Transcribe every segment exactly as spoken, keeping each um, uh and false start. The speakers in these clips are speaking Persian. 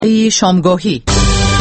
شامگاهی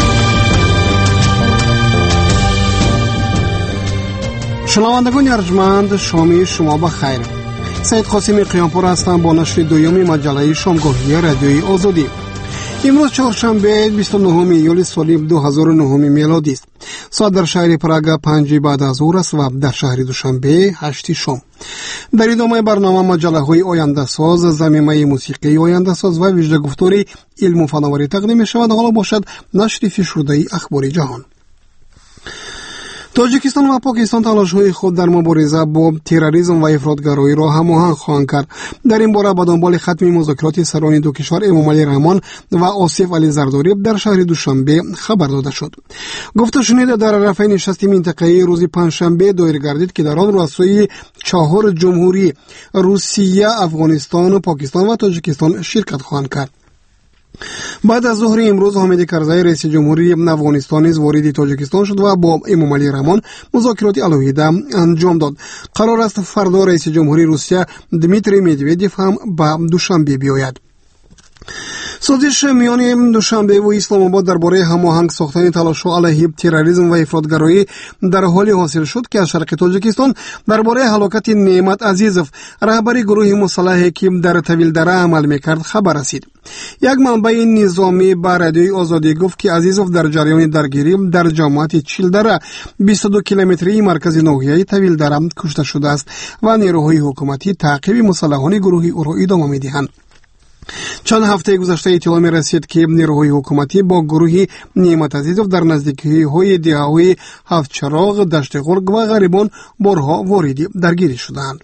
شنوندگان ارجمند، شام شما بخیر. سید قاسم قیامپور هستم با نشر دوم مجله شامگاهی رادیوی آزادی. امروز چهارشنبه بیست و نهم ایول سال دو هزار و نه میلادی است. ساعت در شهر پراگ پنج بعد از ظهر است و در شهر دوشنبه هشت شام. در ادامه برنامه مجله های آینده ساز، ضمیمه موسیقی آینده ساز و ویژه گفتاری علم و فناوری تقدیم می شود. حالا باشد نشر فشرده اخبار جهان. تاجیکستان و پاکستان تلاش‌های خود در مبارزه با تروریسم و افراطگرایی را هماهنگ خواهند کرد. در این باره به دنبال ختم مذاکرات سران دو کشور امامعلی رحمان و آصف علی زرداری در شهر دوشنبه خبر داده شد. گفته شنیده در رفع نشست منطقه‌ای روز پنجشنبه دایر گردید که در آن رؤسای چهار جمهوری روسیه، افغانستان، پاکستان و تاجیکستان شرکت خواهند کرد. بعد از ظهر امروز حامد کرزی رئیس جمهوری افغانستان نیز وارد تاجیکستان شد و با امامعلی رحمان مذاکرات علیحده انجام داد. قرار است فردا رئیس جمهوری روسیه دمیتری مدودیف هم به دوشنبه بیاید. سازش میان دوشنبه و اسلام آباد درباره هماهنگ ساختن تلاش‌ها علیه تروریسم و افراطگرایی در حالی حاصل شد که از شرق تاجیکستان درباره هلاکت نعمت عزیزوف، رهبر گروه مسلحی که در طویلدره عمل میکرد، خبر رسید. یک منبع نظامی به رادیوی آزادی گفت که عزیزوف در جریان درگیری در جماعت چیلدره بیست و دو کیلومتری مرکز ناحیه طویلدره کشته شده است و نیروهای حکومتی تعقیب مسلحان گروه او را ادامه می‌دهند. چند هفته گذشته اطلاع می رسید که نیروهای حکومتی با گروه نعمت عزیزوف در نزدیکی های دهه‌های هفت چراغ، دشت غرگ و غریبان بارها وارد درگیری شدند.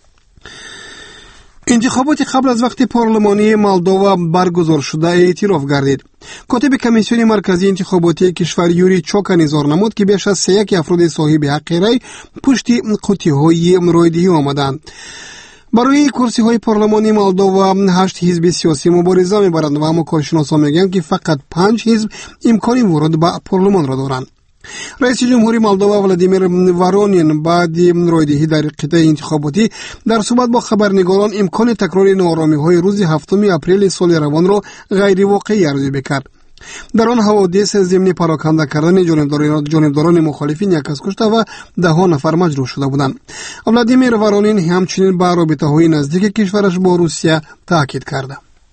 انتخابات قبل از وقت پارلمانی مولدووا برگزار شده اعتراف گردید. کاتب کمیسیون مرکزی انتخاباتی کشور یوری چوکان اظهار نمود که بیش از سیصد افراد صاحب حق رای پشت قوطی‌های رایدهی آمدند. برای کرسی های پارلمانی مولدووا هشت حزب سیاسی مبارزه می‌برند و اما کارشناسان میگن که فقط پنج حزب امکان ورود به پارلمان را دارند. رئیس جمهوری مولدووا ولادیمیر ورونین بعد رایدهی در قطعه انتخاباتی در صحبت با خبرنگاران امکان تکرار ناآرامی‌های روز هفتم اپریل سال روان را غیر واقعی ارزیابی کرد. در آن حوادث ضمن پراکنده کردن جانبداران جانبداران مخالفین یک کس کشته و ده ها نفر مجروح شده بودند. ولادیمیر ورونین همچنین به رابطه‌های نزدیک کشورش با روسیه تاکید کرده.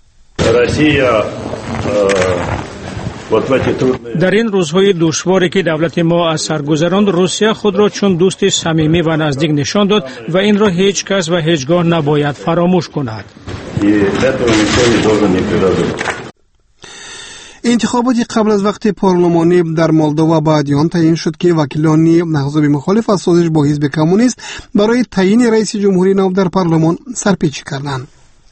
در این روزهای دشواری که دولت ما از سر گذراند، روسیه خود را چون دوست صمیمی و نزدیک نشان داد و این را هیچ کس و هیچگاه نباید فراموش کند. انتخابات قبل از وقت پارلمانی در مولدووا بعد آن تعیین شد که وکیلان احزاب مخالف از سازش با حزب کمونیست برای تعیین رئیس جمهوری نو در پارلمان سرپیچی کردند.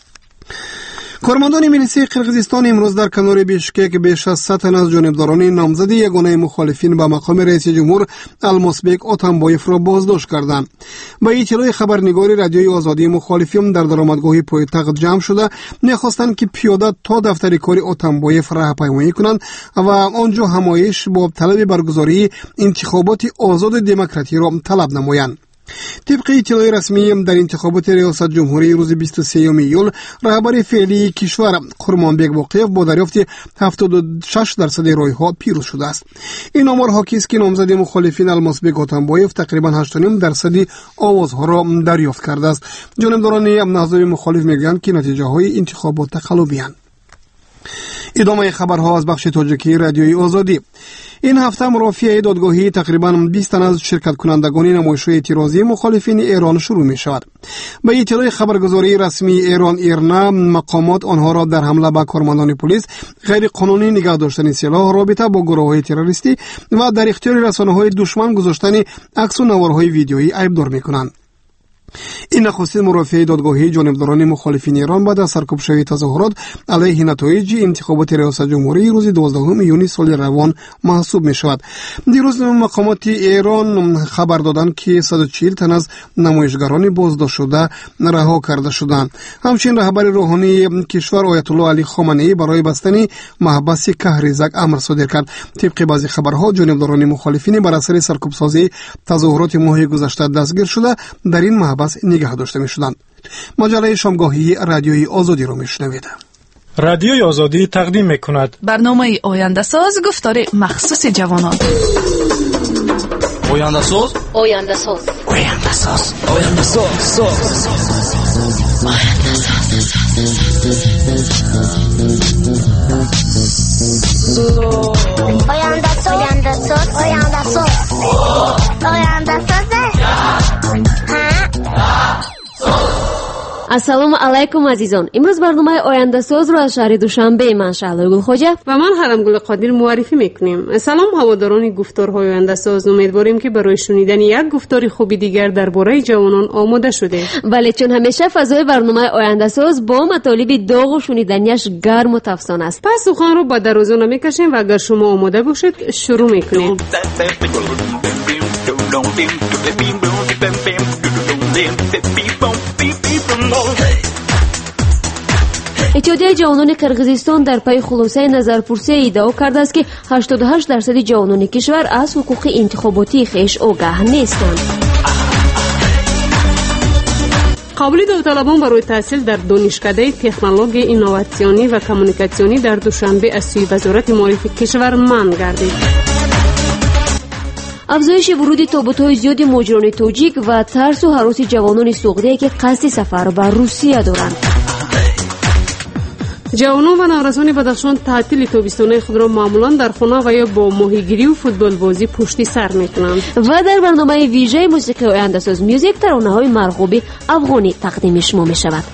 کارمندان میلیسی قرقیزستان امروز در کنار بیشکک بیش از صد تن از جانبداران نامزد یگانه مخالفین به مقام رئیس جمهور المازبک اتامبایف را بازداشت کردند. با اطلاع خبرنگار رادیوی آزادی، مخالفین در درآمدگاه پایتخت جمع شده می‌خواستند که پیاده تا دفتر کار اتامبایف راهپیمایی کنند و آنجا همایش با طلب برگزاری انتخابات آزاد دموکراتی را طلب نمایند. طبق اطلاع رسمی در انتخابات ریاست جمهوری روز بیست و سوم ایول، رهبر فعلی کشور قرمانبک باقیف با دریافت هفتاد و شش درصد رای‌ها پیروز شده است. این آمار حاکی است که نامزد مخالفین المازبک اتامبایف تقریبا هشت و نیم درصد آوازها را دریافت کرده است. جانبداران احزاب مخالف میگویند که نتیجه های انتخابات تقلبی اند. ادامه خبرها از بخش تاجیکی رادیوی آزادی. این هفته مرافعه دادگاهی تقریباً بیست تن از شرکت کنندگان نمایش‌های اعتراضی مخالفین ایران شروع می شود. به اطلاع خبرگزاری رسمی ایران ایرنا، مقامات آنها را در حمله به کارمندان پلیس، غیر قانونی نگاه داشتن سلاح، رابطه با گروه‌های تروریستی و در اختیار رسانه‌های دشمن گذاشتن عکس و نوارهای ویدیویی ایبدار می‌کنند. این نخستین مرافعه دادگاهی جانبداران مخالفین ایران بعد از سرکوب شوی تظاهرات علیه نتایج انتخابات ریاست جمهوری روز دوازدهم یونی سال روان محسوب می شود. دیروز مقامات ایران خبر دادند که صد و چهل تن از نمایشگران بازداشت شده رها کرده شدند. همچنین رهبر روحانی کشور آیت الله علی خامنه‌ای برای بستن محبس کهریزک امر صادر کرد. طبق بعضی خبرها جانبداران مخالفین بر اثر سرکوب سازی تظاهرات ماه گذشته دستگیر شده در این محبس نگه داشته می شدند. مجله شامگاهی رادیوی آزادی رو می شنوید. رادیوی آزادی تقدیم می‌کند برنامه آینده ساز گفتار مخصوص جوانان. آینده ساز آینده ساز آینده ساز آینده ساز آینده ساز آینده ساز آینده ساز آینده ساز ассалому алайкум азизон. имрӯз барномаи ояндасозро аз шаҳри душанбе ман шаҳлои гулхоҷа ва ман ҳарамгули қодир муаррифӣ мекунем. салом ҳаводорони гуфторҳои ояндасоз, умедворем ки барои шунидани як гуфтори хуби дигар дар бораи ҷавонон омода шудед. бале чун ҳамеша фазои барномаи ояндасоз бо матолиби доғу шуниданияш гарму тафсон аст. пас суханро ба дароза намекашем ва агар шумо омода бошед шурӯъ мекунем. иттиҳодияи ҷавонони қирғизистон дар пайи хулосаи назарпурсие иддао кардааст ки ҳаштоду ҳашт дарсади ҷавонони кишвар аз ҳуқуқи интихоботии хеш огаҳ нестанд. қобили давталабон барои таҳсил дар донишкадаи технологияи инноватсионӣ ва коммуникатсионӣ дар душанбе аз сӯи вазорати маорифи кишвар манъ гардид. афзоиши вуруди тобутҳои зиёди муҳоҷирони тоҷик ва тарсу ҳароси ҷавонони суғдие ки қасди сафар ба русия доранд. ҷавонон ва наврасони бадахшон таътили тобистонаи худро маъмулан дар хона ва ё бо моҳигирию футболбозӣ пушти сар мекунанд. ва дар барномаи вижаи мусиқии ояндасоз мюзик таронаҳои марғуби афғонӣ тақдими шумо мешавад.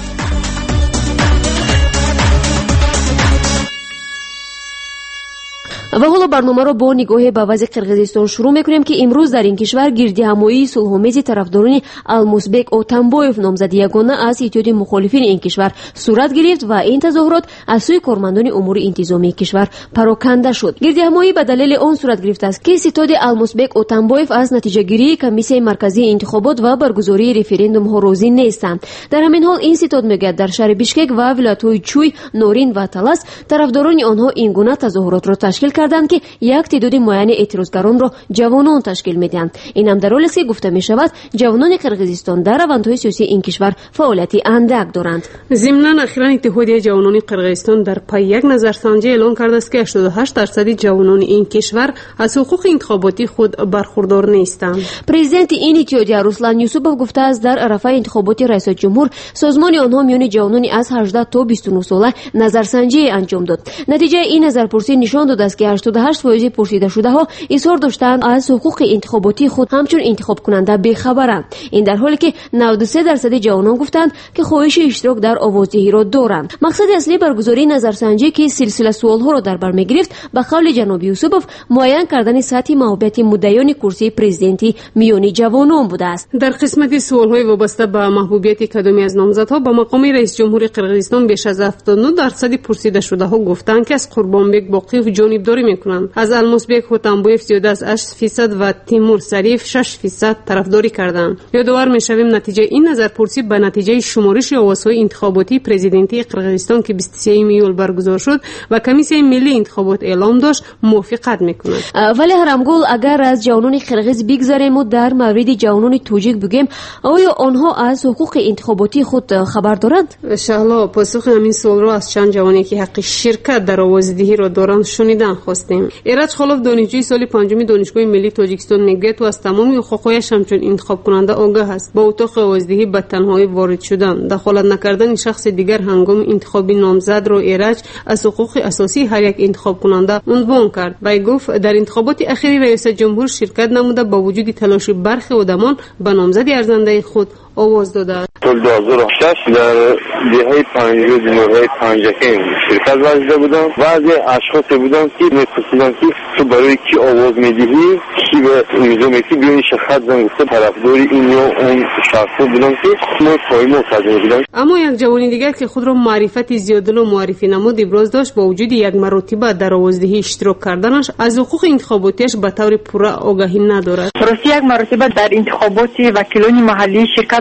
ва ҳоло барномаро бо нигоҳе ба вазъи қирғизистон шурӯъ мекунем ки имрӯз дар ин кишвар гирдиҳамоии сулҳомези тарафдорони Алмусбек Отамбоев номзади ягона аз иттиҳоди мухолифини ин кишвар сурат гирифт ва ин тазоҳурот аз сӯи кормандони умури интизомии кишвар пароканда шуд. гирдиҳамоӣ ба далели он сурат гирифтааст ки ситоди Алмусбек Отамбоев аз натиҷагирии комиссияи марказии интихобот ва баргузории референдумҳо розӣ нестанд. дар ҳамин ҳол ин ситод мегӯяд дар шаҳри Бишкек ва вилоятҳои Чуй, Норин ва Талас тарафдорони онҳо ин гуна тазоҳуротро ташкил карданд ки як теъдоди муайяни эътирозгаронро ҷавонон ташкил медиҳанд. ин ҳам дар ҳолест ки гуфта мешавад ҷавонони қирғизистон дар равандҳои сиёсии ин кишвар фаъолияти андак доранд. зимнан ахиран иттиҳодияи ҷавонони қирғизистон дар пайи як назарсанҷӣ эълон кардааст ки ҳаштоду ҳашт дарсади ҷавонони ин кишвар аз ҳуқуқи интихоботии худ бархурдор нестанд. президенти ин иттиҳодия Руслан Юсупов гуфтааст дар арафаи интихоботи раисатҷумҳур созмони онҳо миёни ҷавонони аз ҳаждаҳ то бисту нӯҳ сола назарсанҷие анҷом дод. натиҷаи ин назарпурсӣ нишон додааст ки ҳаштоду ҳашт фоизи пурсидашудаҳо изҳор доштаанд аз ҳуқуқи интихоботии худ ҳамчун интихобкунанда бехабаранд. ин дар ҳоле ки навдаду се дарсади ҷавонон гуфтанд ки хоҳиши иштирок дар овоздиҳиро доранд. мақсади аслии баргузории назарсанҷӣ ки силсила суолҳоро дар бар мегирифт ба қавли ҷаноби Юсупов муайян кардани сатҳи маҳбубияти муддаёни курсии президентӣ миёни ҷавонон будааст. дар қисмати суолҳои вобаста ба маҳбубияти кадоме аз номзадҳо ба мақоми раисҷумҳури қирғизистон беш аз ҳафтоду нӯҳ дарсади пурсидашудаҳо гуфтанд ки аз Қурбонбек Боқиев ҷонибдорӣ мекунанд. аз Алмусбек Отамбоев зиёда аз ашт фисад ва Тимур Сариев шаш фисад тарафдорӣ карданд. ёдовар мешавем натиҷаи ин назарпурсӣ ба натиҷаи шумориши овозҳои интихоботии президентии Қирғизистон ки бисту сеюми июл баргузор шуд ва комиссияи миллии интихобот эълон дошт мувофиқат мекунад. вале ҳарамгул агар аз ҷавонони қирғиз бигзарему дар мавриди ҷавонони тоҷик бигӯем оё онҳо аз ҳуқуқи интихоботии худ хабар доранд? шаҳло посухи ҳамин суолро аз чанд ҷавоне ки ҳаққи ширкат дар овоздиҳиро доранд шунидан хостем. эраҷ холов донишҷӯи соли панҷуми донишгоҳи миллии тоҷикистон мегӯяд ӯ аз тамоми ҳуқуқҳояш ҳамчун интихобкунанда огаҳ аст. ба утоқи овоздиҳӣ ба танҳоӣ ворид шудан, дахолат накардани шахси дигар ҳангоми интихоби номзадро эраҷ аз ҳуқуқи асосии ҳар як интихобкунанда унвон кард. вай гуфт дар интихоботи ахири раисатҷумҳур ширкат намуда бо вуҷуди талоши бархи одамон ба номзади арзандаи худ آواز دادند. سال دو هزار و شش در دهه پنجاه دهه پنجاه شرکت وجده بودم و از اشخاصی بودم که می‌پرسیدن که تو برای کی آواز می‌دهی، کی به میزونه کی بیاین شخص زنگ گفته طرفدار این یا اون شخص بودم که ما قائم مصادره بودم. اما یک جوانی دیگر که خود را معرفت زیادلو معرفی نمود ابراز داشت با وجود یک مرتبه در آوازدهی اشتراک کردنش از حقوق انتخاباتیش به طور پورا آگاهی ندارد. روسیه یک مرتبه در انتخابات وکیلان محلی شرکت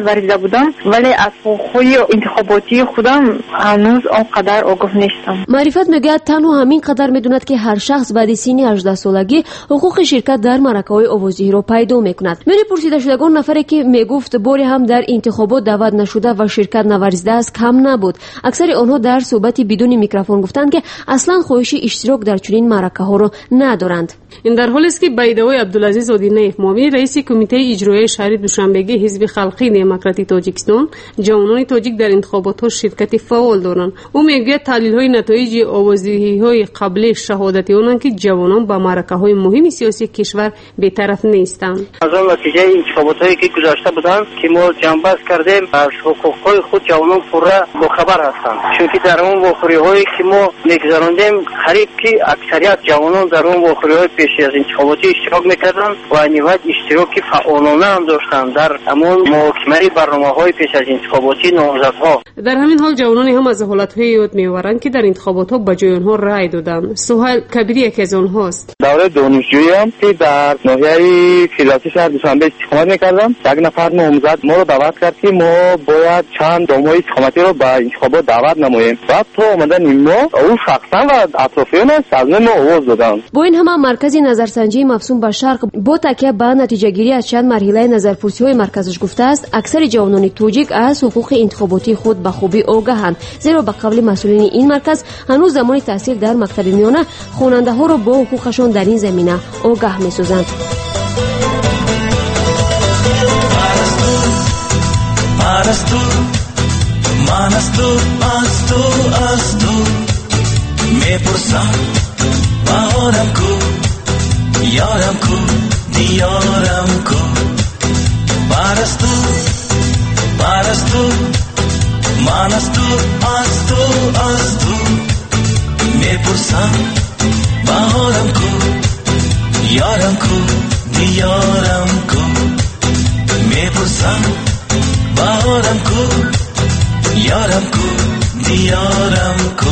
ورزیده بودم، ولی از حقوق‌های انتخاباتی خودم هنوز آنقدر آگاه نیستم. معرفت میگوید تنها همین قدر میدوند که هر شخص بعد سن هجده سالگی حقوق شرکت در معرکه‌های آوازدهی را پیدا میکند. میری پرسیده شدگان نفری که میگفت باری هم در انتخابات دعوت نشده و شرکت نورزیده است کم نبود. اکثر آنها در صحبتی بدون میکروفون گفتند که اصلا خواهش اشتراک در چنین معرکه‌ها را ندارند. این در حالی است که به ادعای عبدالعزیز آدینیف معاون رئیس کمیته اجرایی شهری دوشنبگی حزب خلقی دموکراتی تاجیکستان جوانان تاجیک در انتخابات شرکت فعال دارند. او میگوید تحلیل‌های نتایج آوازدهی‌های قبل شهادت آنان که جوانان به معرکه‌های مهم سیاسی کشور بی‌طرف نیستند. از آن نتیجه انتخاباتی که گذشته بودند که ما جنبش کردیم از حقوق‌های خود جوانان پورا باخبر هستند، چون که در اون واخوری‌هایی که ما می‌گذراندیم قریب که اکثریت جوانان در اون واخوری‌های پیش از انتخاباتی اشتراک می‌کردند و نیوت اشتراکی فعالانه هم داشتند در همون محاکمه برنامه‌های پیش از انتخاباتی نامزدها. در همین حال جوانان هم از حالت‌های یاد می‌آورند که در انتخابات‌ها به جای آنها رأی دادند. سهیل کبیری یکی از آنهاست. دوره دانشجویی هم که در ناحیه فیلاتوی شهر دوشنبه استقامت می‌کردم، یک نفر نامزد ما رو دعوت کرد که ما باید چند دامای استقامتی رو به انتخابات دعوت نماییم. بعد تو آمدن ما او شخصا و اطرافیانش از ما آواز دادند. با این همه مرکز نظرسنجی مفصول به شرق با تکیه به نتیجه گیری از چند مرحله نظرپرسی‌های مرکزش گفته است اکثر جوانان تاجیک از حقوق انتخاباتی خود به خوبی آگاهند، زیرا به قول مسئولین این مرکز هنوز زمان تحصیل در مکتب میانه خواننده‌ها را با حقوقشان در این زمینه آگاه می‌سازند. من از تو از تو از تو میپرسم بهارم کو یارم کو دیارم کو پرستو پرستو من از تو از تو از تو میپرسم بهارم کو یارم کو دیارم کو میپرسم بهارم کو یارم کو دیارم کو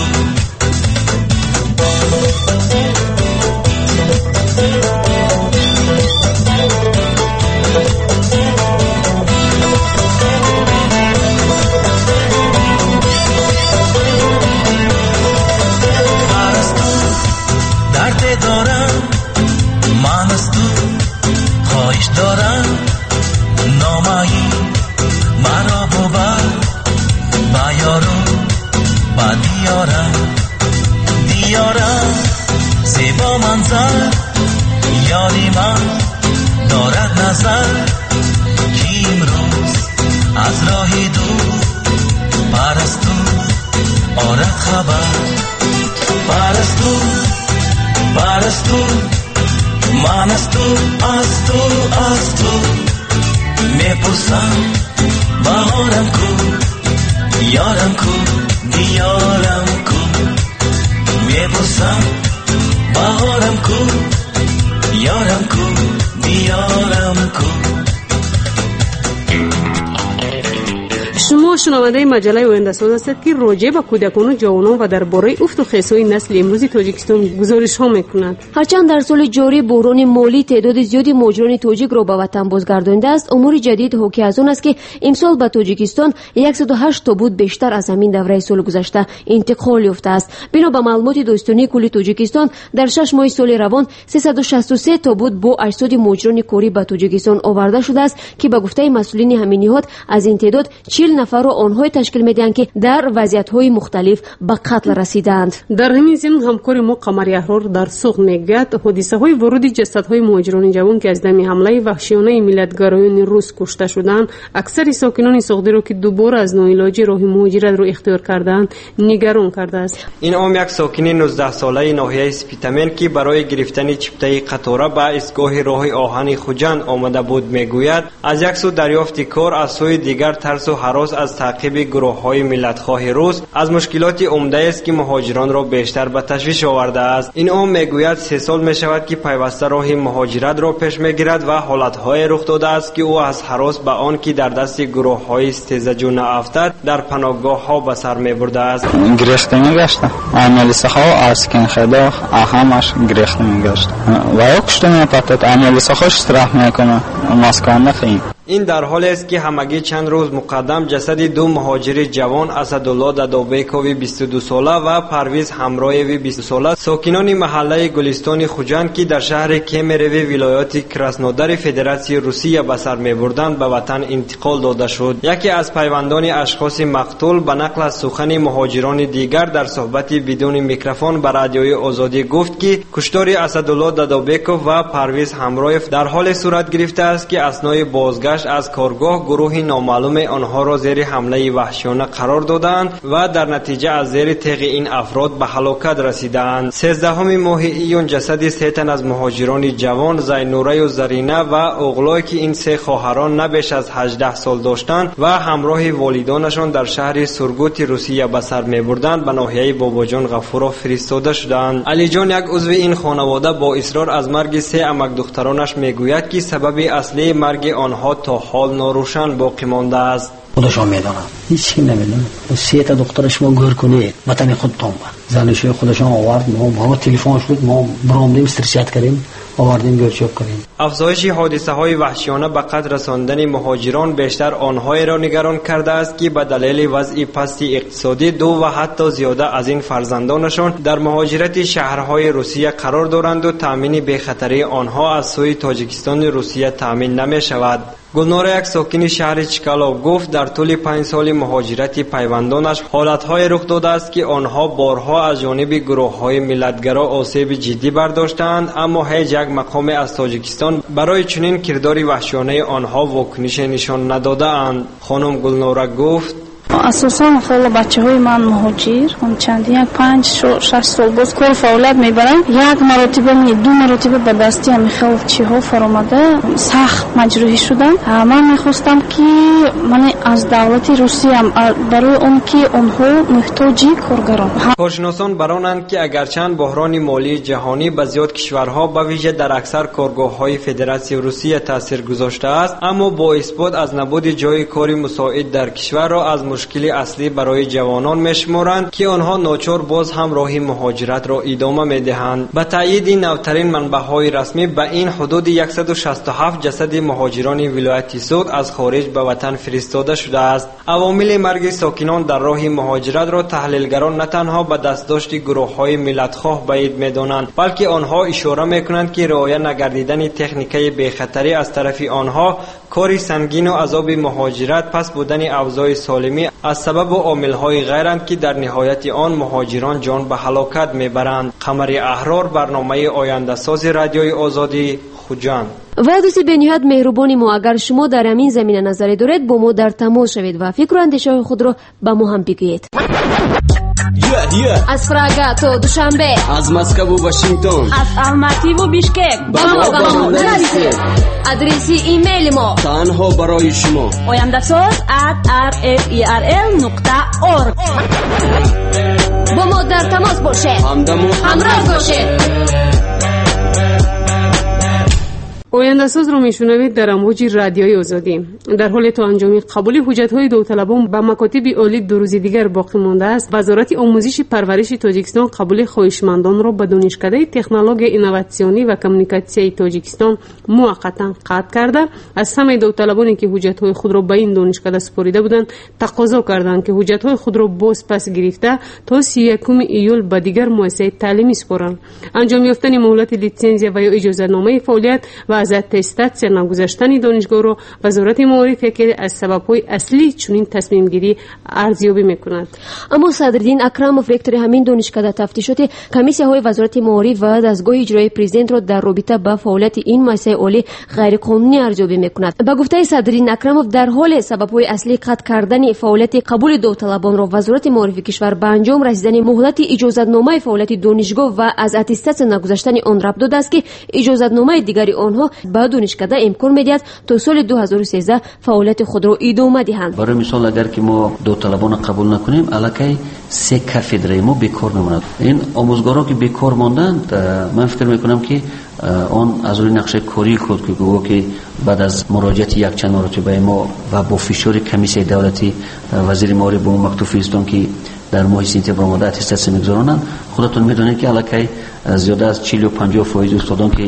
درد دارم من از تو خواهش دارم نامایی مرا ببر با یارو با دیارم دیارم زیبا منظر یادی من دارد نظر که امروز از راهی دور پرستو آرد خبر پرستو پرستو من از تو از تو از تو میپرسم بهارم کو یارم کو دیارم کو میپرسم بهارم کو یارم کو دیارم کو. شما شنونده مجله آینده ساز هستید که راجع به کودکان و جوانان و درباره افت و خیزهای نسل امروزی تاجیکستان گزارش ها میکنند. هرچند در سال جاری بحران مالی تعداد زیادی مهاجران تاجیک را به وطن بازگردانده است، امور جدید حاکی از آن است که امسال به تاجیکستان صد و هشت تابوت بیشتر از همین دوره سال گذشته انتقال یافته است. بنا به معلومات داستانی کل تاجیکستان در شش ماه سال روان سیصد و شصت و سه تابوت با اجساد مهاجران کاری به تاجیکستان آورده شده است که به گفته مسئولین همین نهاد از این تعداد چهل نفر را آنها تشکیل میدهند که در وضعیت‌های مختلف به قتل رسیدند. در همین ضمن همکار ما قمر احرار در سوق میگوید حادثه‌های ورود جسدهای مهاجران جوان که از دم حمله وحشیانه ملیت‌گرایان روس کشته شدند اکثر ساکنان سوقدی را که دوباره از ناعلاجی راه مهاجرت را اختیار کردند نگران کرده است. این عام یک ساکن نوزده ساله ناحیه سپیتامن که برای گرفتن چپته قطاره به ایستگاه راه آهن خوجند آمده بود میگوید از یک سو دریافت کار از سوی دیگر ترس و هراس از تعقیب گروه‌های ملت‌خواه روس از مشکلات عمده است که مهاجران را بیشتر به تشویش آورده است. این عام میگوید سه سال میشود که پیوسته راه مهاجرت را پیش میگیرد و حالت‌های رخ داده است که او از هراس به آن که در دست گروه‌های استهزاجو نافتد در پناهگاه‌ها به سر میبرده است. گرفته میگشت عملیس‌ها اسکن خدا همش گرفته میگشت و کشته میپتد عملیس‌هاش استراحت میکنه ماسکان نخیم. این در حالی است که همگی چند روز مقدم جسد دو مهاجر جوان اسدالله دادابیکوی بیست و دو ساله و پرویز همرایوی بیست ساله ساکنان محله گلستان خوجند که در شهر کیمیروی ولایت کراسنودار فدراسیون روسیه به سر می‌بردند به وطن انتقال داده شد. یکی از پیوندان اشخاص مقتول به نقل از سخن مهاجران دیگر در صحبتی بدون میکروفون به رادیوی آزادی گفت که کشتار اسدالله دادابیکوف و پرویز همرایف در حال صورت گرفته است که اثنای بازگشت از کارگاه گروه نامعلوم آنها را زیر حمله وحشیانه قرار دادند و در نتیجه از زیر تیغ این افراد به هلاکت رسیدند. سیزدهم ماه ایون جسد سه تن از مهاجران جوان زینوره و زرینه و اغلایی که این سه خواهران نه بیش از هجده سال داشتند و همراه والدانشان در شهر سورگوت روسیه به سر می‌بردند به ناحیه باباجان غفورا فرستاده شدند. علی جان یک عضو این خانواده با اصرار از مرگ سه عمک دخترانش میگوید که سبب اصلی مرگ آنها تا حال ناروشن باقی مانده است. خودشان میدونن، هیچ کی نمیدونه. سه تا دخترش ما گور کنید وطن خودتون با زنش خودشان آورد، ما با تلفن شد، ما برامدیم استرسیات کردیم، آوردیم گورچوب کردیم. افزایش حادثه های وحشیانه به قتل رساندن مهاجران بیشتر آنهایی را نگران کرده است که به دلیل وضع پست اقتصادی دو و حتی زیاده از این فرزندانشان در مهاجرت شهرهای روسیه قرار دارند و تامین بی‌خطری آنها از سوی تاجیکستان روسیه تامین نمی شود. گلنار یک ساکن شهر چکالو گفت در طول پنج سال مهاجرت پیوندانش حالتهای رخ داده است که آنها بارها از جانب گروه‌های ملتگرا آسیب جدی برداشتند، اما هیچ یک مقام از تاجیکستان برای چنین کردار وحشیانه آنها واکنش نشان نداده اند. خانم گلنار گفت اساساً خیلی بچه‌های من مهاجر اون چند یک پنج شش سال باز کار فعالیت میبرن، یک مرتبه می دو مرتبه به دستی هم خیلی چیها فرامده سخت مجروح شدن. من میخواستم که من از دولت روسیه برای اون که آنها محتاجی کارگران. کارشناسان برانند که اگرچند بحران مالی جهانی به زیاد کشورها به ویژه در اکثر کارگاه‌های فدراسیون روسیه تاثیر گذاشته است، اما با اثبات از نبود جای کاری مساعد در کشور را از مشکل اصلی برای جوانان میشمارند که آنها ناچار باز هم راه مهاجرت را ادامه میدهند. به تایید نوترین منبع‌های رسمی به این حدود صد و شصت و هفت جسد مهاجران ولایت سوگ از خارج به وطن فرستاده شده است. عوامل مرگ ساکنان در راه مهاجرت را تحلیلگران نه تنها به دستداشت گروه‌های ملت‌خواه بعید می‌دانند، بلکه آنها اشاره می‌کنند که رعایت نگردیدن تکنیک‌های بی‌خطری از طرف آنها کاری سنگین و عذاب مهاجرت پس بودن اوضاع سالمی از سبب و عامل‌های غیرند که در نهایت آن مهاجران جان به هلاکت میبرند. قمر احرار، برنامه آینده ساز رادیوی آزادی، خوجند. و دوستی به نهایت مهربانی ما، اگر شما در همین زمینه نظری دارید با ما در تماس شوید و فکر و اندیشه خود را به ما هم بگویید. از پراگا تا دوشنبه، از مسکو و واشنگتن، از الماتی و بیشکک با ما با ما نرسید. ادرسی ایمیل ما تنها برای شما oyandasaz at r f e r l نقطه org. با ما در تماس باشید، همراه باشید. آینده ساز رو میشنوید در امواج رادیوی آزادی. در حال تا انجام قبول حجت‌های داوطلبان به مکاتب عالی دو روز دیگر باقی مانده است. وزارت آموزش پرورش تاجیکستان قبول خواهشمندان را به دانشکده تکنولوژی اینوواسیونی و کمیونیکاسیون تاجیکستان موقتا قطع کرده. از همه داوطلبانی که حجت‌های خود را به این دانشکده سپرده بودند تقاضا کردند که حجت‌های خود را باز پس گرفته تا سی و یکم ایول به دیگر مؤسسه تعلیمی سپارند. انجام یافتن مهلت لیسانس و یا اجازه نامه فعالیت و از اتستات نگذاشتن دانشگاه را وزارت معارف که از سبب‌های اصلی چنین تصمیم گیری ارزیابی می‌کند. اما صدرالدین اکرموف رکتور همین دانشکده تفتیشات کمیسی‌های وزارت معارف و دستگاه اجرایی پرزیدنت را در رابطه با فعالیت این مؤسسه عالی غیر قانونی ارزیابی می‌کند. با گفته صدرالدین اکرموف در حال سبب‌های اصلی قطع کردن فعالیت قبول داوطلبان را وزارت معارف کشور به انجام رسیدن مهلت اجازه‌نامه فعالیت دانشگاه و از اتستات نگذاشتن آن ربط داده است که اجازه‌نامه دیگری آنها با دانشکده امکان می‌دهد تا سال دو هزار و سیزده فعالیت خود را ادامه دهند. برای مثال اگر که ما داوطلبان قبول نکنیم الکی سه کافدره ما بیکار میماند. این آموزگارا که بیکار ماندند من فکر میکنم که آن از روی نقشه کاری خود که گفت که بعد از مراجعت یک چند مرتبه ما و با فشار کمیسیون دولتی وزیر معارف به ما مکتوب فرستاد که در ماه سپتامبر آماده اتستات میگذارانند. خودتون میدونید که الکی زیاده از چهل و پنجاه فایز استادان که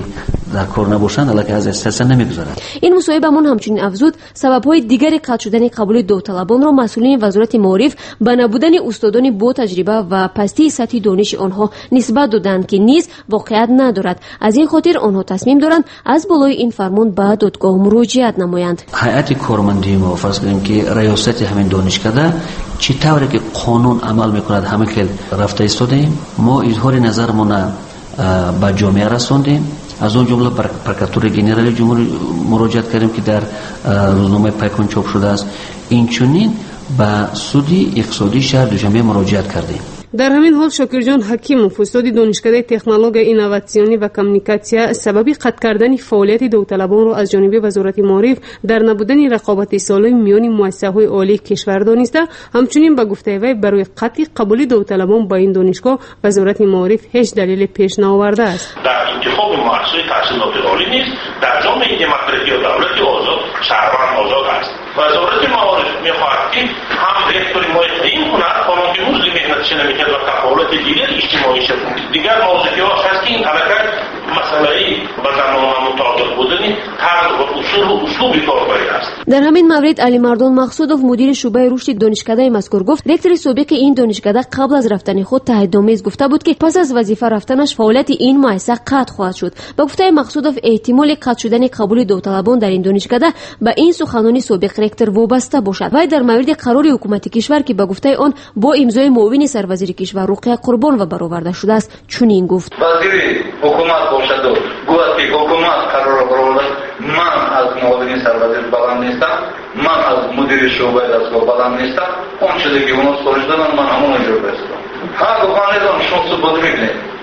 در کار نباشند الکی از استرس نمیگذارند. این مصاحبهمان همچنین افزود سبب‌های دیگری قطع شدن قبول داوطلبان را مسئولین وزارت معارف به نبودن استادان با تجربه و پستی سطح دانش آنها نسبت دادند که نیز واقعیت ندارد. از این خاطر آنها تصمیم دارند از بالای این فرمان به دادگاه مراجعت نمایند. هیئت کارمندی ما فرض کنیم که ریاست همین دانشکده چطوری که قانون عمل میکند همه که رفته ایستادیم. ما اظهار نظرمون به جامعه رساندیم. از اون جمله پرکاتور گنرال جمهوری مراجعت کردیم که در روزنامه پیکان چاپ شده است. اینچنین به سودی اقتصادی شهر دوشنبه مراجعت کردیم. در همین حال شاکرجان حکیموف استاد دانشکده تکنولوژی اینوواسیونی و کمیونیکاسیا سببی قطع کردن فعالیت داوطلبان را از جانب وزارت معارف در نبودن رقابت سالم میان مؤسسه‌های عالی کشور دانسته. همچنین به گفته وی برای قطع قبول داوطلبان با این دانشگاه وزارت معارف هیچ دلیل پیش نآورده است. در انتخاب مؤسسه تحصیلات عالی نیز در جامعه دموکراسی و دولت آزاد شهروند آزاد است. وزارت معارف می‌خواهد که هم رهبر ما تعیین کند قانون که روز مهنتش نمی‌کرد و تفاوت دیگر اجتماعی شد. دیگر موضوعات هست که این حرکت مسئله به زمان مطابق بودن طرز و اصول و اسلوب کاربری است. در همین مورد علی مردان مقصودов مدیر شعبه رشد دانشکده مذکور گفت رکتور سابق این دانشکده قبل از رفتن خود تعهدآمیز گفته بود که پس از وظیفه رفتنش فعالیت این مؤسسه قطع خواهد شد. به گفته مقصودов احتمال قطع شدن قبول داوطلبان در این دانشکده به این سخنان سابق رکتور وابسته باشد. و در مورد قرار حکومت کشور که به گفته آن با امضای معاون سروزیر کشور رقیه قربان و برآورده شده است چنین گفت: وزیر حکومت باشد و گوید که حکومت قرار برآورده، من از معاون سروزیر بلند نیستم، من از مدیر شعبه دستگاه بلند نیستم. اون چیزی که اونا سوال دادن من همون اجرا کردم. ها گفتن شما ثبات میکنید.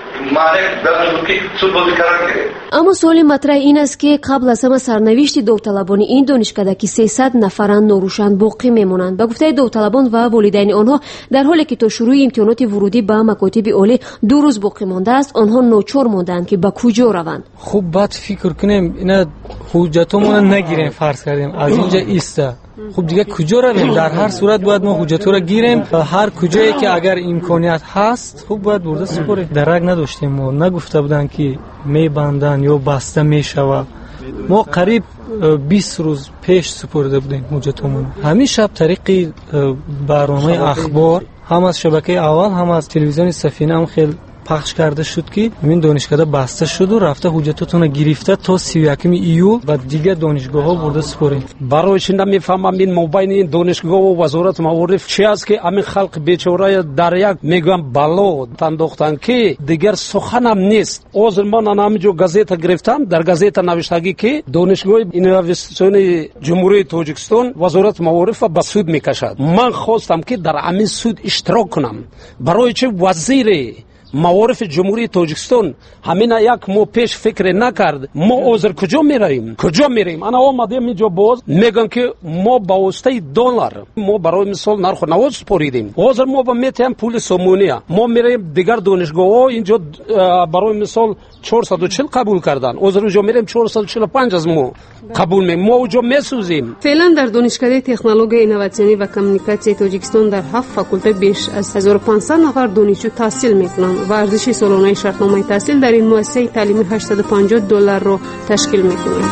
اما سوال مطرح این است که قبل از همه سرنوشت داوطلبان این دانشکده که سیصد نفرند ناروشن باقی میمونند. به گفته داوطلبان و والدین آنها در حالی که تا شروع امتحانات ورودی به مکاتب عالی دو روز باقی مانده است آنها ناچار ماندند که به کجا روند. خوب بعد فکر کنیم اینا حجتمون نگیریم فرض کردیم از اینجا ایسته. خب دیگه کجا رویم؟ در هر صورت باید ما حجت رو گیریم و هر کجایی که اگر امکانیت هست خوب باید برده سپاریم. درک نداشتیم ما نگفته بودن که میبندن یا بسته میشوه. ما قریب بیست روز پیش سپرده بودیم حجتمون. همین شب طریق برنامه اخبار هم از شبکه اول هم از تلویزیون سفینه هم خیلی پخش کرده شد که این دانشکده بسته شد و رفته حجتتون گرفته تا سی و یکم ایول و دیگه دانشگاه ها برده سپاریم. برایش نمیفهمم این مابین این دانشگاه و وزارت معارف چی است که همین خلق بیچاره در یک میگم بلا انداختن که دیگر سخنم نیست. عذر من همینجا گازیتا گرفتم، در گازیتا نوشتگی که دانشگاه اینوواسیون جمهوری تاجیکستان وزارت معارف به سود میکشد. من خواستم که در همین سود اشتراک کنم. برای چه وزیر معارف جمهوری تاجیکستان همین یک ماه پیش فکر نکرد ما عذر کجا میریم کجا میریم؟ انا آمدیم اینجا باز میگن که ما با واسطه دلار ما برای مثال نرخ نواز سپاریدیم. عذر ما با میتیم پول سومونیه ما میریم دیگر دانشگاه ها اینجا برای مثال چهارصد و چهل قبول کردن. عذر اونجا میریم چهارصد و چهل و پنج از ما قبول می ما اونجا میسوزیم. فعلا در دانشکده تکنولوژی اینوواسیونی و کمیونیکاسیا تاجیکستان در هفت فاکولته بیش از هزار و پانصد نفر دانشجو تحصیل میکنند و ارزش سالانه شرطنامه تحصیل در این مؤسسه تعلیمی هشتصد و پنجاه دلار را تشکیل میکنند.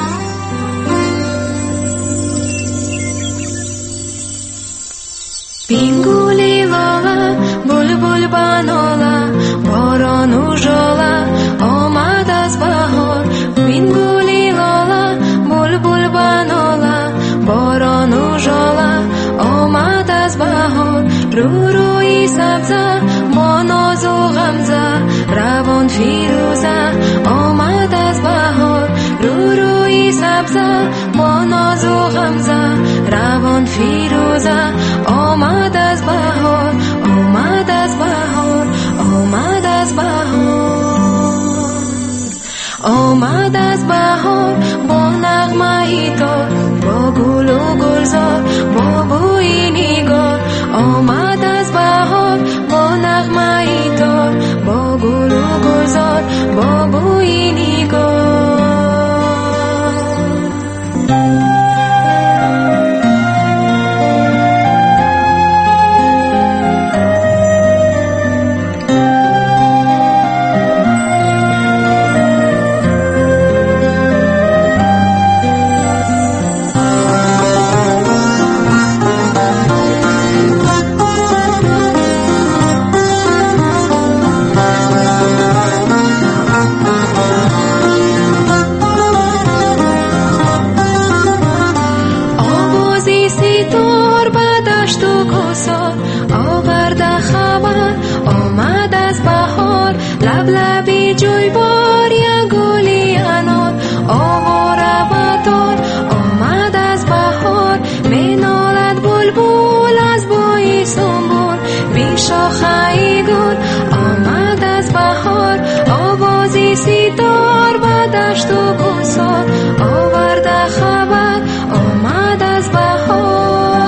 بینگولی لالا بلبل بانالا باران و ژالا آمد از بهار. بینگولی لالا بلبل بانالا باران و ژالا آمد از بهار. رو روی سبزه با ناز و غمزه روان فیروزه آمد از بهار. رو روی سبزه با ناز و غمزه روان فیروزه آمد از بهار. آمد از بهار آمد از بهار آمد از بهار با نغمه ای تار با گل و گلزار با بوی نگار. آمد از بهار با نغمه ای تار با گل و گلزار با بوی نگار. ستار و دشت و بوسار آورده خبر آمد از بهار.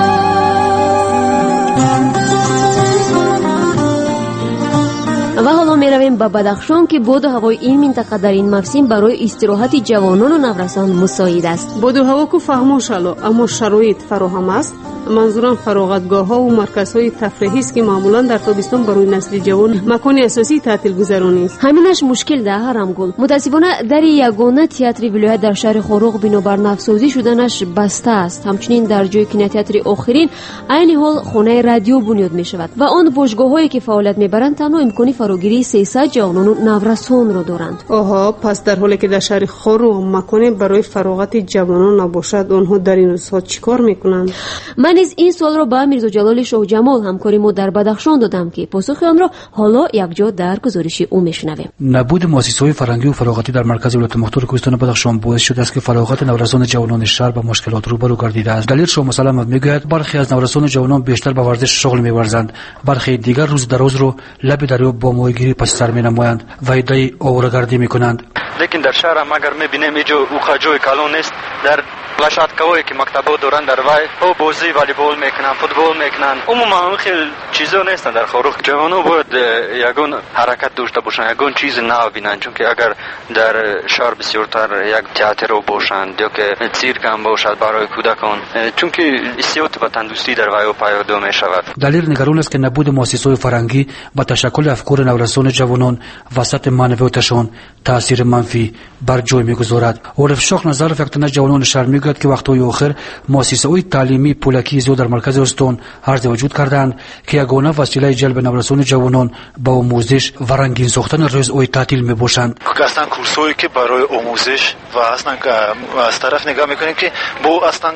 و حالا می رویم به بدخشان که باد و هوای این منطقه در این موسم برای استراحت جوانان و نورسان مساعد است. باد و هوا کو فهمو شلو اما شرایط فراهم است. منظورم فراغتگاه ها و مرکزهای تفریحی است که معمولا در تابستان برای نسل جوان مکان اساسی تعطیل گذرانی است. همینش مشکل ده هرمگل. متاسفانه در یگانه تئاتر ولایت در شهر خوروغ بنابر نوسازی شدنش بسته است. همچنین در جای کینوتئاتر آخرین عین حال خانه رادیو بنیاد می شود و آن باشگاه‌هایی که فعالیت می‌برند تنها امکانی فراگیری سیصد جوانان و نورسان را دارند. آها، پس در حالی که در شهر خوروغ مکانی برای فراغت جوانان نباشد، آنها در این روزها چیکار می‌کنند؟ من از این سوال را به میرزا جلال شاه جمال همکاری ما در بدخشان دادم که پاسخ آن را حالا یک جا در گزارش او میشنویم. نبود مؤسسه‌های فرهنگی و فراغتی در مرکز ولایت مختار کوهستان بدخشان باعث شده است که فراغت نورسان جوانان شهر با مشکلات روبرو گردیده است. دلیل شما مسلمت میگوید برخی از نورسان جوانان بیشتر به ورزش شغل می‌ورزند، برخی دیگر روز در روز رو لب دریا با ماهیگیری پس سر می‌نمایند و ادعای آواره‌گردی می‌کنند. لیکن در شهر هم اگر می‌بینیم اینجا او جای کلان نیست، در پلاشاتکایی که مکتب‌ها دارن در وای او بازی والیبال میکنن، فوتبال میکنن. عموما خیلی چیزا نیستن در خوروغ. جوانو باید یگان حرکت داشته باشن، یگان چیز نو ببینن، چون که اگر در شهر بسیارتر یک تئاتر باشند یا که سیرک هم باشد برای کودکان، چون که حسیات و تندرستی در وای پیاده میشود. دلیل نگران است که نبود مؤسسه‌های فرهنگی با تشکل افکار نورسان جوانان وسط معنویاتشان تاثیر منفی بر جای میگذارد. عارف شاه نظر فکتن جوانان شهر میگوید که وقت‌های آخر مؤسسه‌های تعلیمی پولکی زیاد در مرکز استان عرض وجود کردند که یگانه وسیله جلب نورسان جوانان با آموزش و رنگین ساختن روزهای تعطیل میباشند. اصلا کورسایی که برای آموزش و اصلا از طرف نگاه میکنیم که با اصلا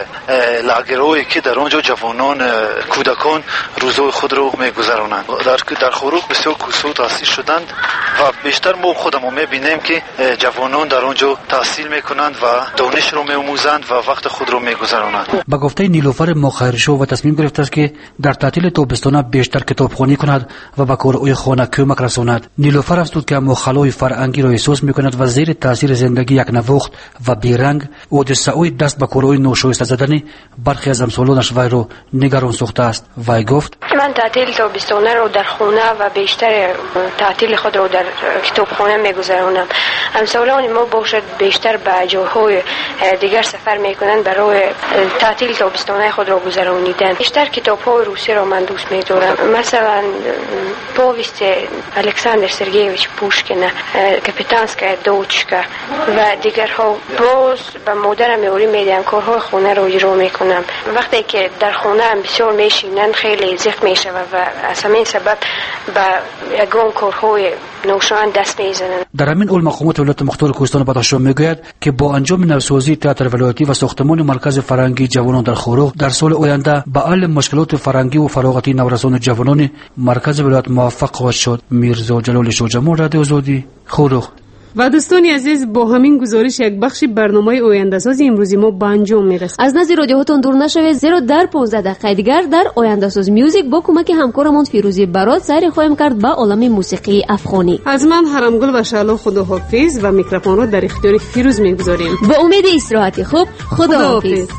لاگرایی که در آنجا جوانان کودکان روزهای خود رو میگذرانند. در در خوروغ بسیار کورس‌ها تأسیس شدند و بیشتر ما خودمون میبینیم که جوانان در آنجا تحصیل میکنند و دانش رو میآموزند و وقت خود رو میگذرانند. با گفته نیلوفر مخیرشو و تصمیم گرفته است که در تعطیل تابستان بیشتر کتابخوانی کند و به کارهای خانه کمک رساند. نیلوفر است که مخالای فرهنگی را احساس میکند و زیر تاثیر زندگی یک نواخت و بیرنگ حادثه‌های دست به کارهای ناشایسته زدن برخی از همسالانش وی را نگران ساخته است. وی گفت: من تعطیل تابستانه رو در خانه و بیشتر تعطیل خود رو در کتابخانه میگذرانم. همسالان ما باشد بیشتر به جاهای دیگر سفر میکنند برای تعطیل تابستانه خود را گذرانیدن. بیشتر کتاب‌های روسی را من دوست می‌دارم، مثلا پوویست الکساندر سرگیویچ پوشکین، کاپیتانسکایا دوچکا و دیگرها. باز به مادرم یاری میدم کارهای خانه را اجرا میکنم. وقتی که در خانه هم بسیار میشینند خیلی زیق میشه و از همین سبب به یگان کارهای نوشان دست میزنند. در همین اول مقامات ولایت مختار کوهستان بدخشان میگوید که با انجام نوسازی تئاتر ولایتی و ساختمان مرکز فرهنگی جوانان در خوروغ در سال آینده به حل مشکلات فرهنگی و فراغتی نورسان جوانان مرکز ولایت موفق خواهد شد. میرزا جلال شاه جمال، رادیو آزادی، خوروغ. و دوستانی عزیز، با همین گزارش یک بخش برنامه آینده ساز امروزی ما به انجام میرسیم. از نظر رادیوهاتون دور نشوید، زیرا در پانزده دقیقه دیگر در آینده ساز میوزیک با کمک همکارمون فیروزی برات سیر خواهیم کرد به عالم موسیقی افغانی. از من حرمگل و شعلا خداحافظ و میکروفون رو در اختیار فیروز میگذاریم. به امید استراحت خوب. خداحافظ.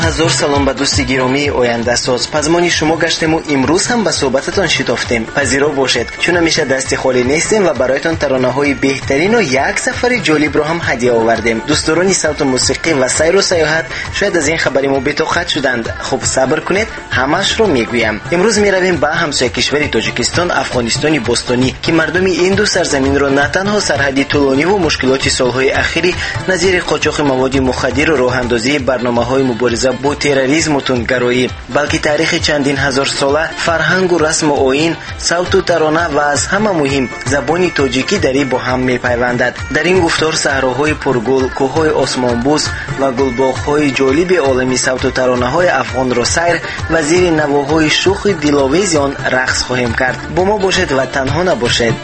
ҳазор салом ба дӯсти гиромии ояндасоз. пазмони шумо гаштему имрӯз ҳам ба суҳбататон шитофтем. пазиро бошед, чун ҳамеша дасти холӣ нестем ва бароятон таронаҳои беҳтарину як сафари ҷолибро ҳам ҳадия овардем. дӯстдорони савту мусиқӣ ва сайру саёҳат шояд аз ин хабари мо бетоқат шуданд. хуб, сабр кунед, ҳамаашро мегӯям. имрӯз меравем ба ҳамсоя кишвари тоҷикистон, афғонистони бостонӣ, ки мардуми ин ду сарзаминро на танҳо сарҳади тӯлониву мушкилоти солҳои ахири назири қочоқи маводи мухаддиру роҳандозии барномаҳои мубориза бо терроризму тундгароӣ, балки таърихи чандин ҳазор сола, фарҳангу расму оин, савту тарона ва аз ҳама муҳим забони тоҷикӣ дарӣ бо ҳам мепайвандад. дар ин гуфтор саҳроҳои пургул, кӯҳҳои осмонбӯс ва гулбоғҳои ҷолиби олами савту таронаҳои афғонро сайр ва зери навоҳои шӯхи диловези он рақс хоҳем кард. бо мо бошед ва танҳо набошед.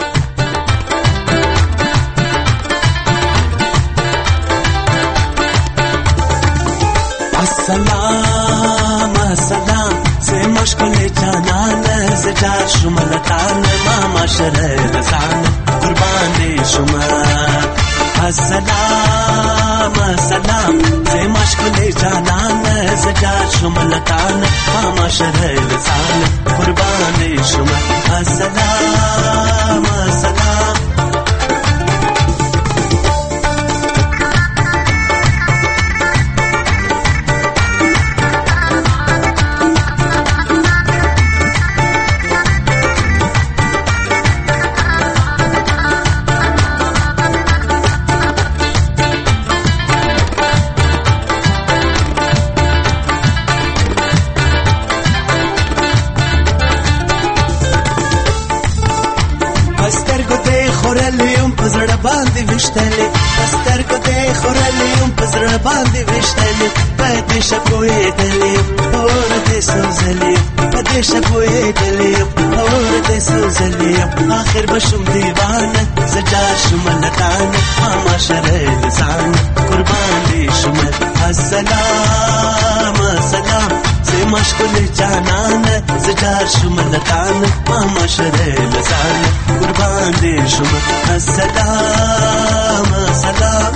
السلام السلام زي مشكل جانان زجار شمالتان ماما شري لسان قرباني شما السلام السلام زي مشكل جانان زجار شمالتان ماما شري لسان قرباني شما السلام السلام باندې وشتلې پستر کو دې خورلې پزړ باندې وشتلې پدې شپوې دلې اور دې سوزلې پدې شپوې دلې اور دې سوزلې اخر بشم دیوانه زجار شملتان ماما شرې لسان قربان دې شمل السلام السلام زي مشکل جانان زجار شملتان ماما شرې لسان قربان دې شمل السلام السلام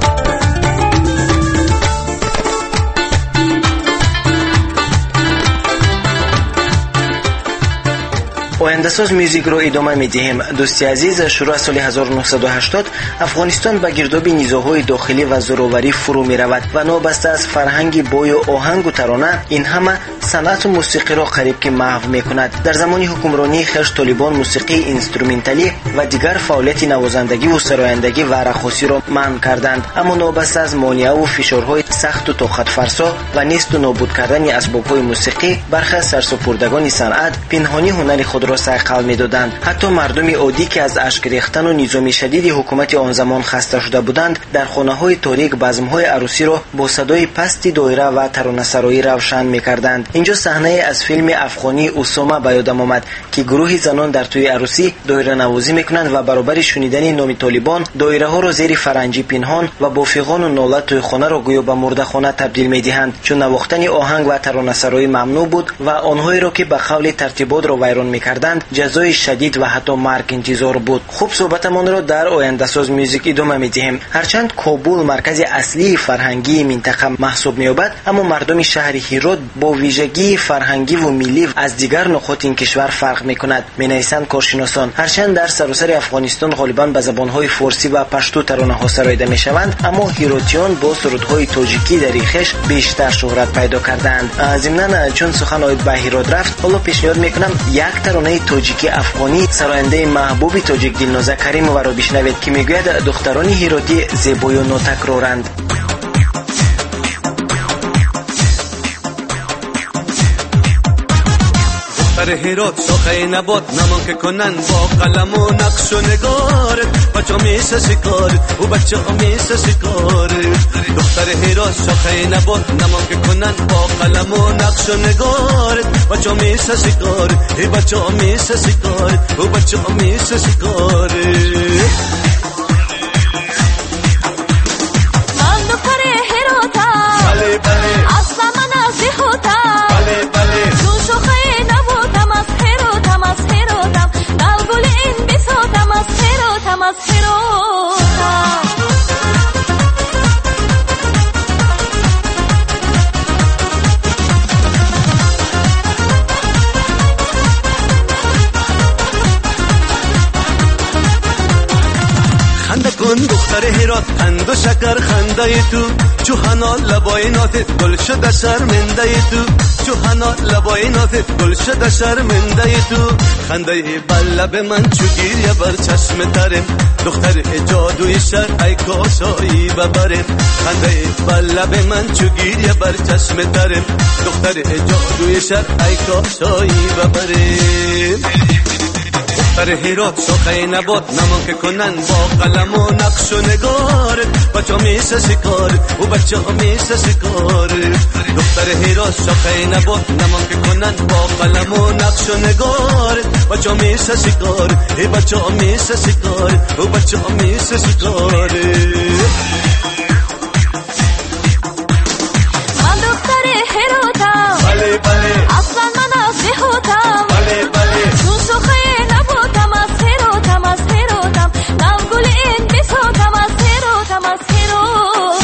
ояндасоз мюзикро идома медиҳем. дӯсти азиз, шурӯъ соли ҳазору нуҳсаду ҳаштод афғонистон ба гирдоби низоъҳои дохилӣ ва зӯроварӣ фурӯ меравад ва нобаста аз фарҳанги бою оҳангу тарона ин ҳама санъату мусиқиро қариб ки маҳв мекунад. дар замони ҳукмронии хеш толибон мусиқии инструменталӣ ва дигар фаъолияти навозандагиву сарояндагӣ ва рақосиро манъ карданд, аммо нобаста аз монеаву фишорҳои сахту тоқатфарсо ва несту нобуд кардани асбобҳои мусиқӣ, бархе аз сарсупурдагони санъат пинҳонӣ ҳунари худро сайқал медоданд. ҳатто мардуми оддӣ ки аз ашк рехтану низоми шадиди ҳукумати он замон хаста шуда буданд, дар хонаҳои торик базмҳои арӯсиро бо садои пасти доира ва таронасароӣ равшан мекарданд. инҷо саҳнае аз филми афғонӣ усома ба ёдам омад, ки гурӯҳи занон дар тӯи арӯсӣ доиранавозӣ мекунанд ва баробари шунидани номи толибон доираҳоро зери фаранҷӣ пинҳон ва бо фиғону нола тӯйхонаро гӯё ба мурдахона табдил медиҳанд, чун навохтани оҳанг ва таронасароӣ мамнӯъ буд ва онҳоеро ки ба қавли тартиботро вайрон мекарданд ҷазои шадид ва ҳатто марг интизор буд. хуб, суҳбатамонро дар ояндасоз мюзик идома медиҳем. ҳарчанд Кобул маркази аслии фарҳангии минтақа маҳсуб меёбад, аммо мардуми шаҳри Ҳирот бо вижагии фарҳангиву миллӣ аз дигар нуқоти ин кишвар фарқ мекунад, менависанд коршиносон. ҳарчанд дар саросари Афғонистон ғолибан ба забонҳои форсӣ ва пашту таронаҳо сароида мешаванд, аммо ҳиротиён бо сурудҳои тоҷикӣ дари хеш бештар шӯҳрат пайдо карданд. зимнан, чун сухан оид ба Ҳирот рафт, ҳоло пешниҳод мекунам як таронаи тоҷики афғонӣ сарояндаи маҳбуби тоҷик Дилноза Каримоваро бишнавед, ки мегӯяд духтарони ҳиротӣ зебою нотакроранд. در هیرات شاخه نبات نمان که کنن با قلم و نقش و نگارت بچه میسه شکارت و بچه میسه شکارت دختر هیرات شاخه نبات نمان که کنن با قلم و نقش و نگارت بچه میسه شکارت ای بچه میسه شکارت و بچه میسه شکارت من دختر هیراتا بله بله اصلا من از هیراتا بله بله جو شاخه دختر هرات خند و شکر خنده تو چوهنا لبای ناتت گل شده شرمنده تو چوهنا لبای ناتت گل شده شرمنده تو خنده بلب من چو گیریه بر چشم ترم دختر جادوی شهر ای کاشایی ببرم خنده بلب من چو گیریه بر چشم ترم دختر جادوی شهر ای کاشایی ببرم دختر هرات شاخه نبات نمان که کنن با قلم و نقش و نگار بچه ها میشه شکار و بچه ها میشه شکار دختر هرات شاخه نبات نمان که کنن با قلم و نقش و نگار بچه ها میشه شکار ای بچه ها میشه شکار و بچه ها میشه شکار من دختر هراتم بله بله اصلا من از بهوتم بله بله چون شاخه نباتم از هراتم از هراتم نم گل این بساتم از هراتم از هراتم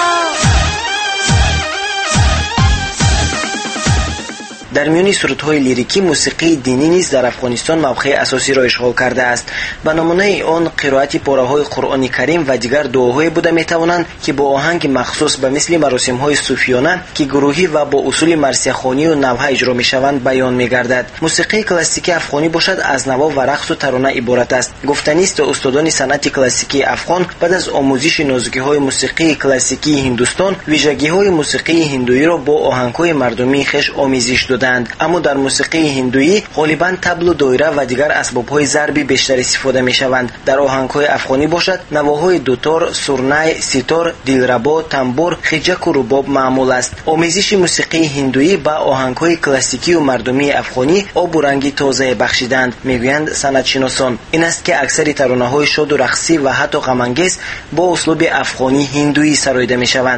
در میان سرودهای لیریکی موسیقی دینی نیز در افغانستان موقع اساسی را اشغال کرده است. به نمونه آن قرائت پاره‌های قرآن کریم و دیگر دعاهای بوده میتوانند که با آهنگ مخصوص به مثل مراسم‌های صوفیانه که گروهی و با اصول مرثیه‌خوانی و نوحه اجرا میشوند بیان میگردد. موسیقی کلاسیکی افغانی باشد از نوا و رقص و ترانه عبارت است. گفتنی است استادان صنعت کلاسیکی افغان بعد از آموزش نازکی‌های موسیقی کلاسیکی هندوستان ویژگی‌های موسیقی هندویی را با آهنگ‌های مردمی خویش آمیزش دادند. اما در موسیقی هندویی غالباً طبل و دایره و دیگر اسباب‌های ضربی بیشتر استفاده می‌شوند. در آهنگ‌های افغانی باشد نواهای دوتار، سرنای، سیتار، دلربا، تنبور، خجک و رباب معمول است. آمیزش موسیقی هندویی با آهنگ‌های کلاسیکی و مردمی افغانی آب و رنگ تازه بخشیدند میگویند صنعت‌شناسان. این است که اکثر ترانه‌های شاد و رقصی و حتی غم‌انگیز با اسلوب افغانی هندویی سراییده می‌شوند.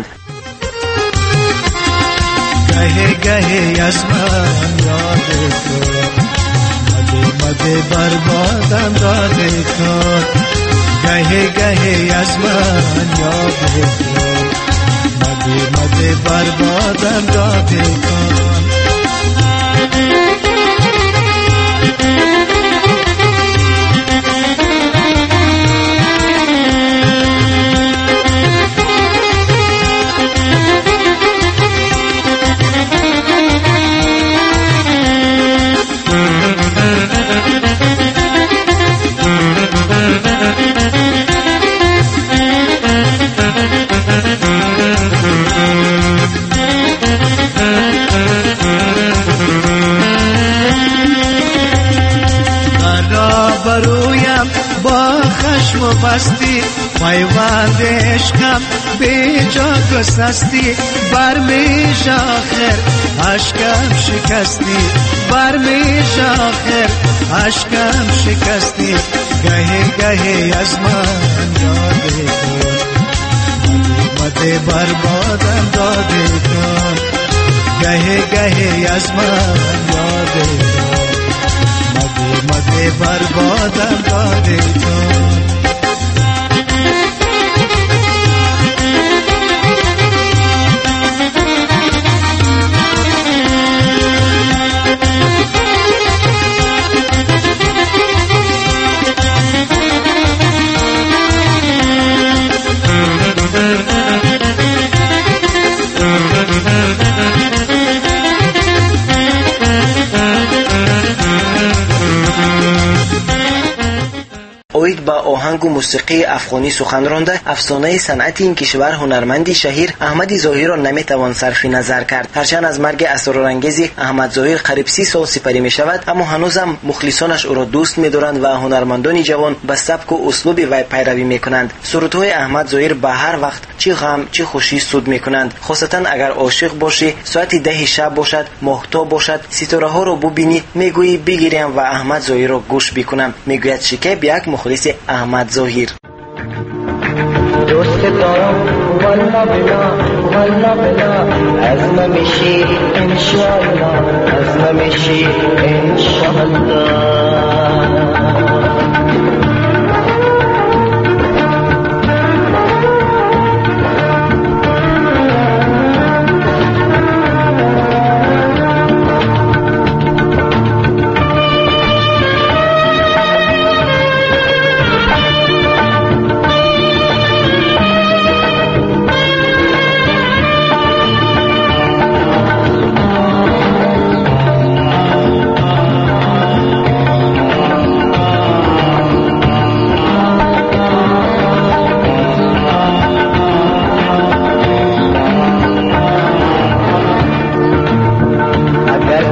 گهه گهه از من یاد تو مده مده بربادم داده کن گهه گهه از من یاد تو مده مده بربادم داده کن برویم با خشم و بستی پیوند عشقم بی جا گسستی برمیش آخر عشقم شکستی برمیش آخر عشقم شکستی گهی گهی از من یاد کن مده بربادم داده کن گهی گهی از من یاد کن مده بربادم داده کن اوید با آهنگ و موسیقی افغانی سخن رانده افسانه صنعت این کشور هنرمندی شهیر احمد ظاهر را نمیتوان صرف نظر کرد. هرچند از مرگ اسرارانگیز احمد ظاهر قریب سی سال سپری می شود اما هنوزم مخلصانش او را دوست می‌دارند و هنرمندان جوان به سبک و اسلوب وی پیروی می‌کنند. سرودهای احمد ظاهر به هر وقت چه غم چه خوشی سود می‌کنند. خاصتا اگر عاشق باشی ساعت ده شب باشد ماهتاب باشد ستاره ها را ببینی میگویی بگیریم و احمد ظاهر را گوش بکنم. میگوید شکیب یک مخلص احمد ظاهر. دوست دارم والله بلا والله بلا از نمیشی انشالله از نمیشی انشالله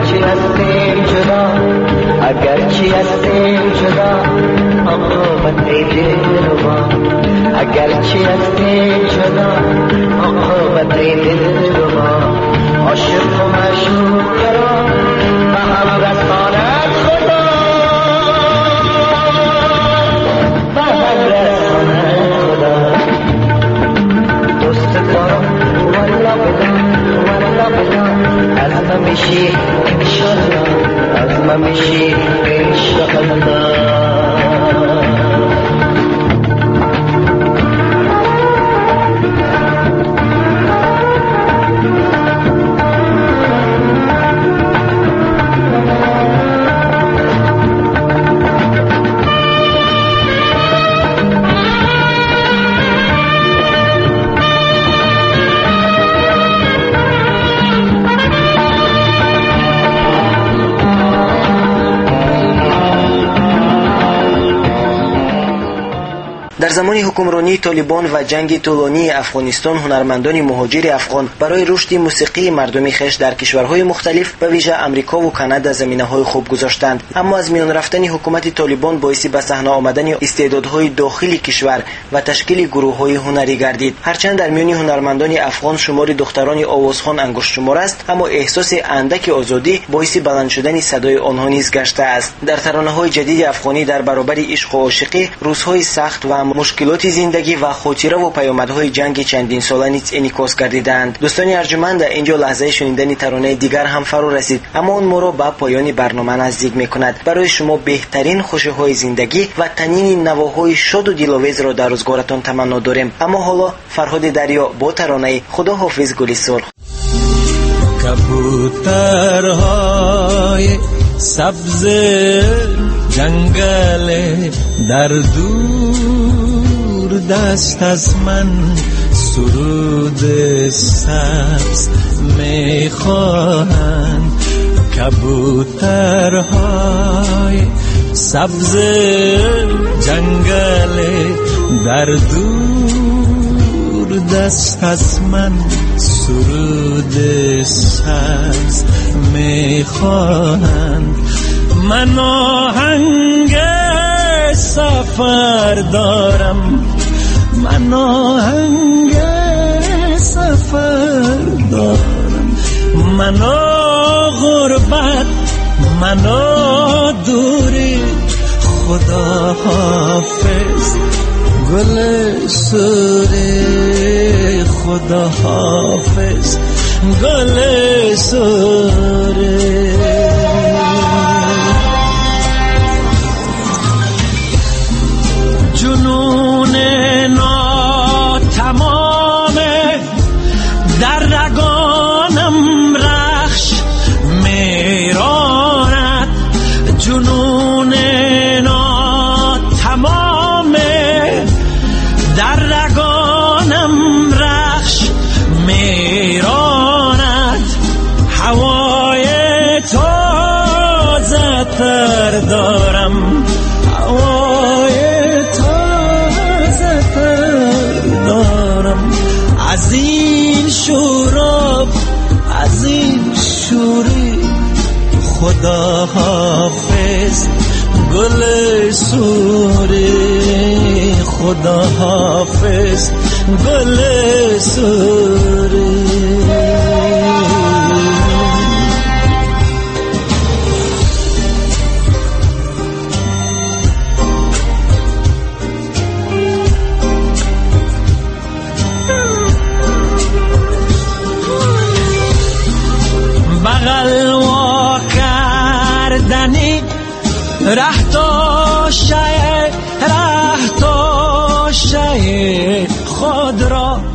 اگرچه هستیم جدا اگرچه هستیم جدا عاقبت دلربا اگرچه هستیم جدا عاقبت دلربا عاشق و معشوق قرار و هم رسانت خدا و هم رسانت خدا دوست دارم والا بلا والا بلا از من میشی انشالله از من میشی انشالله در زمان حکمرانی طالبان و جنگ طولانی افغانستان هنرمندان مهاجر افغان برای رشد موسیقی مردمی خیش در کشورهای مختلف به ویژه امریکا و کانادا زمینه‌های خوب گذاشتند، اما از میان رفتن حکومت طالبان باعث به صحنه آمدن استعدادهای داخلی کشور و تشکیل گروه‌های هنری گردید. هرچند در میان هنرمندان افغان شمار دختران آوازخوان انگشت شمار است، اما احساس اندک آزادی باعث بلند شدن صدای آنها نیز گشته است. در ترانه‌های جدید افغانی در برابر عشق و عاشقی، روزهای سخت و مشکلات زندگی و خاطره و پیامدهای جنگ چندین ساله نیز انعکاس گردیدند. دوستان ارجمند، اینجا لحظه شنیدن ترانه دیگر هم فرا رسید، اما اون ما را به پایان برنامه نزدیک میکند. برای شما بهترین خوشی‌های زندگی و تنین نواهای شاد و دلآویز را در روزگارتان تمنا داریم. اما حالا فرهاد دریا با ترانه خدا حافظ گل سرخ. کبوترهای سبز جنگل در دور دست از من سرود سبز میخواهند. کبوترهای سبز جنگل در دور دست از من سرود سبز میخواهند. من آهنگ سفر دارم، من آهنگ سفر دارم، من غربت، من دوری. خدا حافظ گل سوری، خدا حافظ گل سوری. جنون ناتمامه در رگانم رخش میراند. جنون ناتمامه در رگانم رخش میراند. هوای تازه تر دارم، هوای تازه تر دارم. از این شوراب، از این شوری. خدا حافظ گل سوری، خدا حافظ گل سوری. بغل وا کردنی ره تو شه، ره تو شه خود را